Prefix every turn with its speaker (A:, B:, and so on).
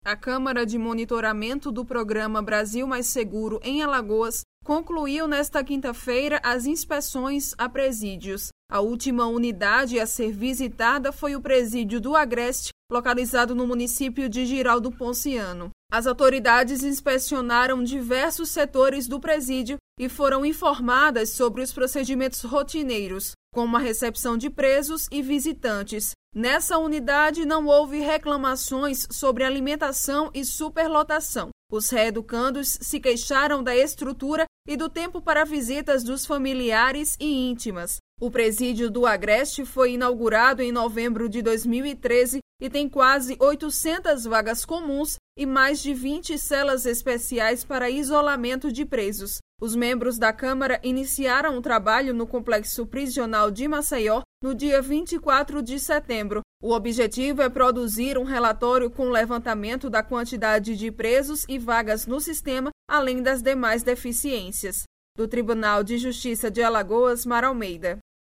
A: A Câmara de Monitoramento do Programa Brasil Mais Seguro em Alagoas concluiu nesta quinta-feira as inspeções a presídios. A última unidade a ser visitada foi o presídio do Agreste, localizado no município de Girau do Ponciano. As autoridades inspecionaram diversos setores do presídio e foram informadas sobre os procedimentos rotineiros, como a recepção de presos e visitantes. Nessa unidade não houve reclamações sobre alimentação e superlotação. Os reeducandos se queixaram da estrutura e do tempo para visitas dos familiares e íntimas. O presídio do Agreste foi inaugurado em novembro de 2013 e tem quase 800 vagas comuns e mais de 20 celas especiais para isolamento de presos. Os membros da Câmara iniciaram o trabalho no Complexo Prisional de Maceió no dia 24 de setembro. O objetivo é produzir um relatório com levantamento da quantidade de presos e vagas no sistema, além das demais deficiências. Do Tribunal de Justiça de Alagoas, Mara Almeida.